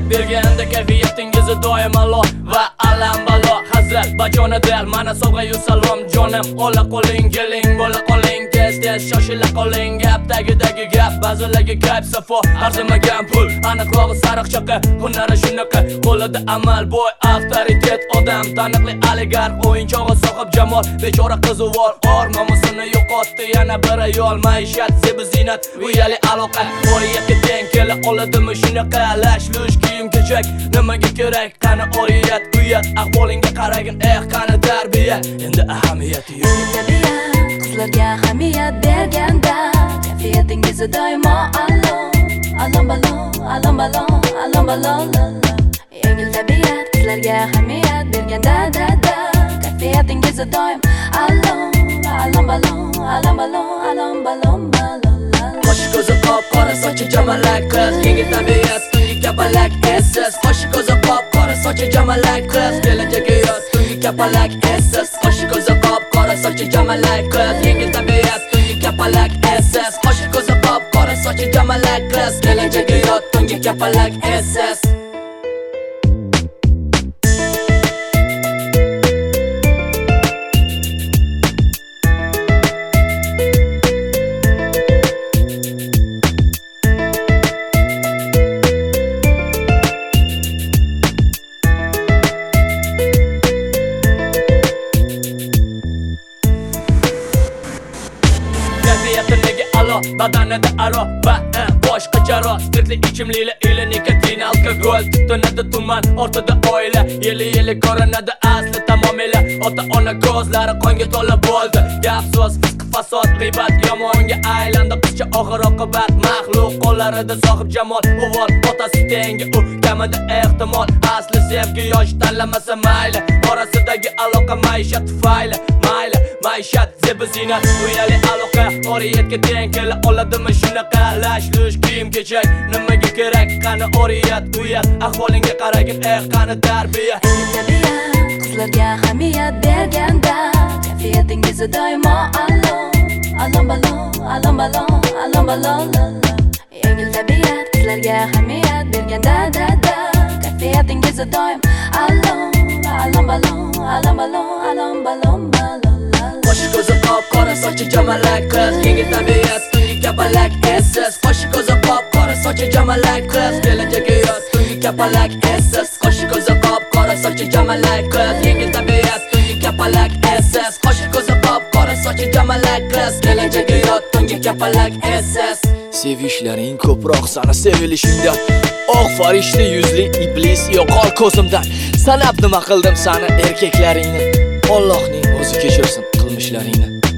berganda kayfiyatingiz doim alo va alam balo. Hazrat bajona del mana sovg'a-yu salom jonim. Ola qo'ling keling, bo'la qoling tez shoshila qoling. Gapdagi gap, ba'zilarga gap safo arzimagan pul. Aniqlog'i sariq chaqa, hunari shunaqa. Qo'lida amal boy, avtoritet odam, taniqli oligarx, o'yinchog'i sohib jamol. Bechora qizuvor, or nomusini yo'qotdi yana bir ayol. Maishat, sebi zinat, uyali aloqa. Oriyatga teng kela oladimi shunaqa? Lash-lush kiyim-kechak, nimaga kerak? Qani oriyat, uyat, ahvolingga qaragin, qani tarbiya. Endi ahamiyati yo'q. Qizlarga ahamiyat berganda kayfiyatingiz doimo alo. Alom balon. Yengil tabiat qizlarga ahamiyat berganda kayfiyatingiz doim alo. Alom balon. Qo'shi ko'zi qop-qora, sochi jamalak qiz. Yengil tabiat, tungi kapalak essiz. Qo'shi ko'zi qop-qora, sochi jamalak qiz. Kelajagi yoz, tungi kapalak essiz. Qo'shi ko'zi qop-qora, sochi jamalak qiz. Yengil tabiat, tungi kapalak essiz. Qo'shi ko'zi qop-qora, sochi jamalak qiz. Kelajagi yoz, tungi kapalak essiz. Badanida aro va boshqa jaro. Spirtli ichimliklar ila nikotin, alkogol. Tunada tuman, ortida oila. Yili ko'rinadi asli tamomila. Ota-ona ko'zlari qonga to'la bo'ldi. Gap so'z, fisq fasod, g'iybat yomonga aylandi. Qizcha oxir oqibat maxluq qo'llarida sohib jamol. O'g'il otasi tengi u kamida ehtimol. Asli sevgi yosh tanlamasa mayli. Orasidagi aloqa maishat tufayli. Maishat, zebi zinat, uyali aloqa. Oriyatga teng kela oladimi shunaqa? Lash-lush kiyim-kechak, nimaga kerak? Qani oriyat, uyat, ahvolingga qaragin, qani tarbiya. Qizlarga ahamiyat berganda kayfiyatingiz doimo alo. Alom balon. Yengil tabiat qizlarga ahamiyat berganda kayfiyatingiz doim alo. Alom balon. Qo'shi ko'zi qop-qora, sochi jamalak qiz. Yengil tabiat, tungi kapalak essiz. Qo'shi ko'zi qop-qora, sochi jamalak qiz. Kelajagi yoz, tungi kapalak essiz. Qo'shi ko'zi qop-qora, sochi jamalak qiz. Yengil tabiat, tungi kapalak essiz. Qo'shi ko'zi qop-qora, sochi jamalak qiz. Kelajagi yoz, tungi kapalak essiz. Sevishlaring ko'proq sana sevilishingdan. Oq farishta yuzli iblis yo'qol ko'zimdan. Sanab nima qildim sana erkaklaringni? Allohning o'zi kechirsin qilmishlaringni.